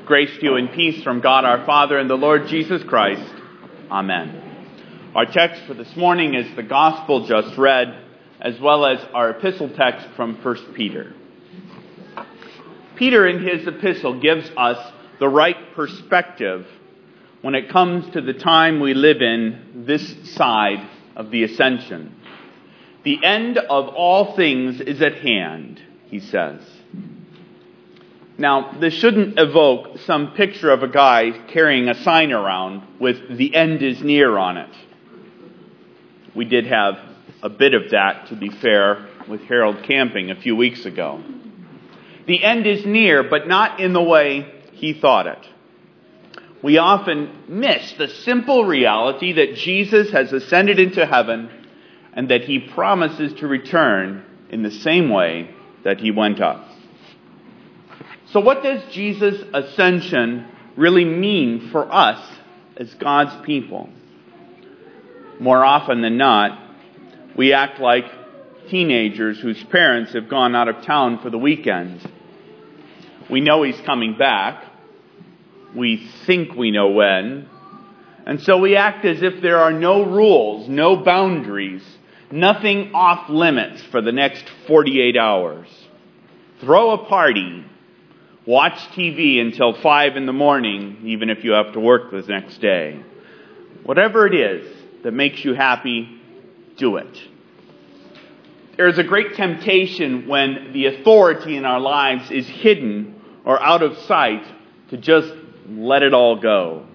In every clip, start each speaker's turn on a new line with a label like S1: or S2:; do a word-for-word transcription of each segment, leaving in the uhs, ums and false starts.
S1: Grace to you and peace from God our Father and the Lord Jesus Christ. Amen. Our text for this morning is the gospel just read, as well as our epistle text from First Peter. Peter in his epistle gives us the right perspective when it comes to the time we live in this side of the ascension. The end of all things is at hand, he says. Now, this shouldn't evoke some picture of a guy carrying a sign around with "the end is near" on it. We did have a bit of that, to be fair, with Harold camping a few weeks ago. The end is near, but not in the way he thought it. We often miss the simple reality that Jesus has ascended into heaven and that he promises to return in the same way that he went up. So what does Jesus' ascension really mean for us as God's people? More often than not, we act like teenagers whose parents have gone out of town for the weekend. We know he's coming back. We think we know when. And so we act as if there are no rules, no boundaries, nothing off limits for the next forty-eight hours. Throw a party. Watch T V until five in the morning, even if you have to work the next day. Whatever it is that makes you happy, do it. There is a great temptation when the authority in our lives is hidden or out of sight to just let it all go.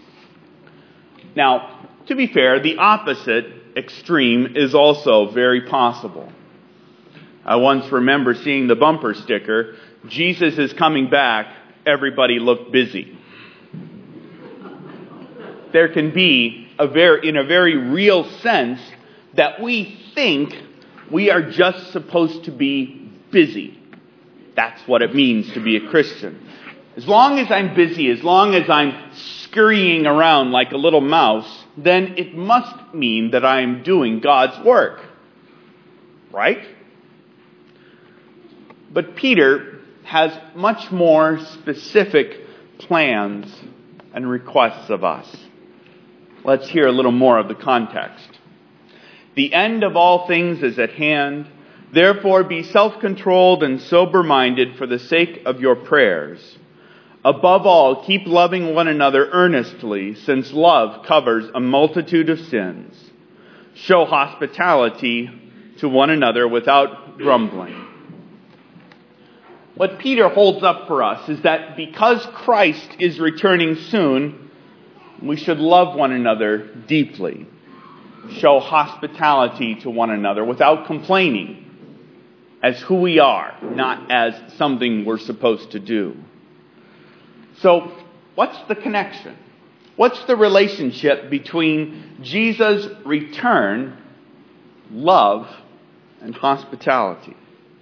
S1: Now, to be fair, the opposite extreme is also very possible. I once remember seeing the bumper sticker, "Jesus is coming back, everybody look busy." There can be, a very, in a very real sense, that we think we are just supposed to be busy. That's what it means to be a Christian. As long as I'm busy, as long as I'm scurrying around like a little mouse, then it must mean that I am doing God's work. Right? But Peter has much more specific plans and requests of us. Let's hear a little more of the context. The end of all things is at hand. Therefore be self-controlled and sober-minded for the sake of your prayers. Above all, keep loving one another earnestly, since love covers a multitude of sins. Show hospitality to one another without grumbling. What Peter holds up for us is that because Christ is returning soon, we should love one another deeply. Show hospitality to one another without complaining, as who we are, not as something we're supposed to do. So, what's the connection? What's the relationship between Jesus' return, love, and hospitality?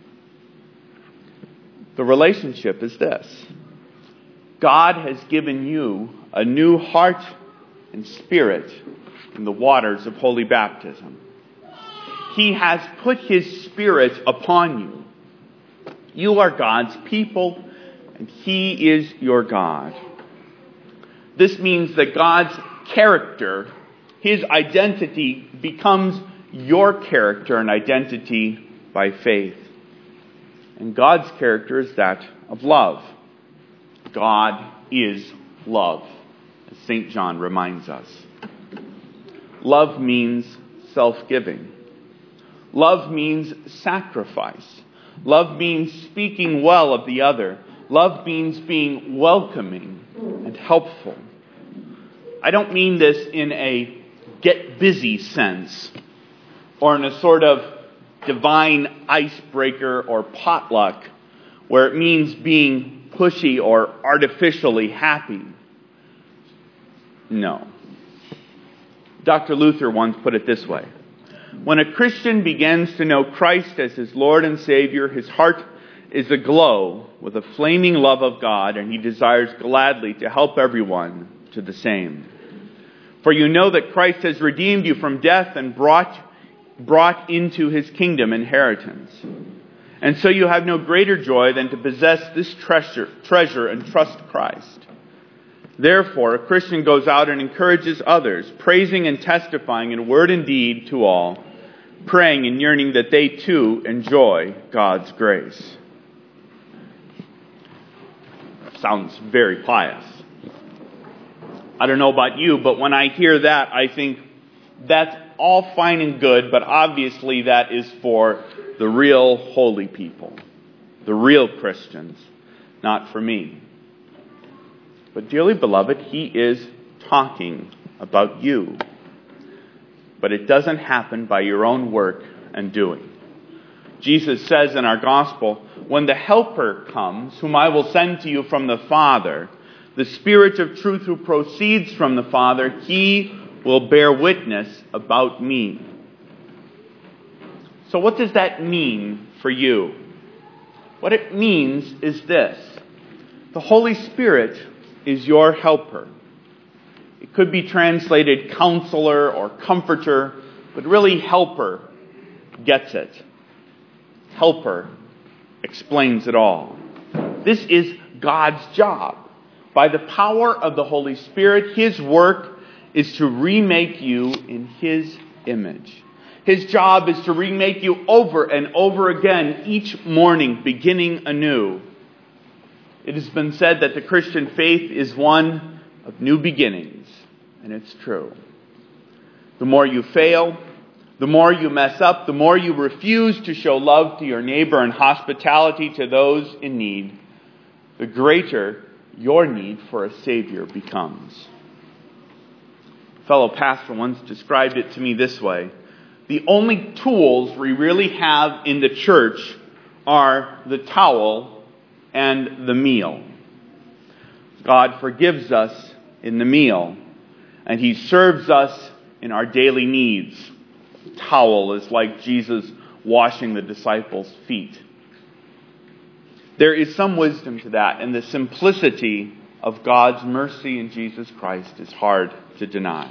S1: The relationship is this. God has given you a new heart and spirit in the waters of holy baptism. He has put his Spirit upon you. You are God's people, and he is your God. This means that God's character, his identity, becomes your character and identity by faith. And God's character is that of love. God is love, as Saint John reminds us. Love means self-giving. Love means sacrifice. Love means speaking well of the other. Love means being welcoming and helpful. I don't mean this in a get busy sense or in a sort of divine icebreaker or potluck where it means being pushy or artificially happy. No. Doctor Luther once put it this way. When a Christian begins to know Christ as his Lord and Savior, his heart is aglow with a flaming love of God, and he desires gladly to help everyone to the same. For you know that Christ has redeemed you from death and brought brought into his kingdom inheritance. And so you have no greater joy than to possess this treasure, treasure and trust Christ. Therefore, a Christian goes out and encourages others, praising and testifying in word and deed to all, praying and yearning that they too enjoy God's grace. Sounds very pious. I don't know about you, but when I hear that, I think that's all fine and good, but obviously that is for the real holy people, the real Christians, not for me. But dearly beloved, he is talking about you. But it doesn't happen by your own work and doing. Jesus says in our gospel, when the Helper comes, whom I will send to you from the Father, the Spirit of truth who proceeds from the Father, he will bear witness about me. So what does that mean for you? What it means is this. The Holy Spirit is your helper. It could be translated counselor or comforter, but really helper gets it. Helper explains it all. This is God's job. By the power of the Holy Spirit, His work is to remake you in His image. His job is to remake you over and over again each morning, beginning anew. It has been said that the Christian faith is one of new beginnings, and it's true. The more you fail, the more you mess up, the more you refuse to show love to your neighbor and hospitality to those in need, the greater your need for a Savior becomes. A fellow pastor once described it to me this way. The only tools we really have in the church are the towel and the meal. God forgives us in the meal, and He serves us in our daily needs. The towel is like Jesus washing the disciples' feet. There is some wisdom to that, and the simplicity of God's mercy in Jesus Christ is hard to deny.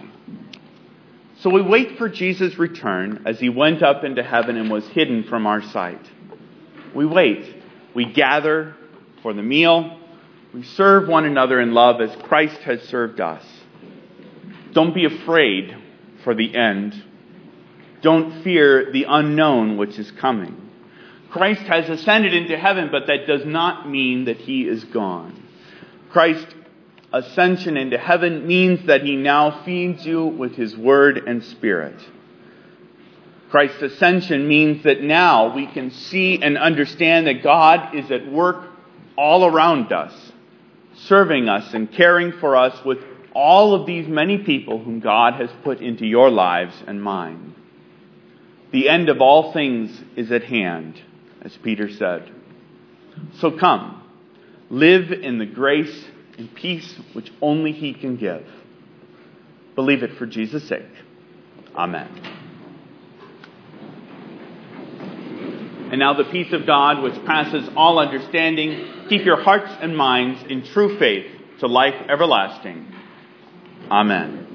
S1: So we wait for Jesus' return as He went up into heaven and was hidden from our sight. We wait. We gather for the meal. We serve one another in love as Christ has served us. Don't be afraid for the end. Don't fear the unknown which is coming. Christ has ascended into heaven, but that does not mean that He is gone. Christ's ascension into heaven means that He now feeds you with His Word and Spirit. Christ's ascension means that now we can see and understand that God is at work all around us, serving us and caring for us with all of these many people whom God has put into your lives and mine. The end of all things is at hand, as Peter said. So come, live in the grace and peace which only He can give. Believe it for Jesus' sake. Amen. And now the peace of God, which passes all understanding, keep your hearts and minds in true faith to life everlasting. Amen.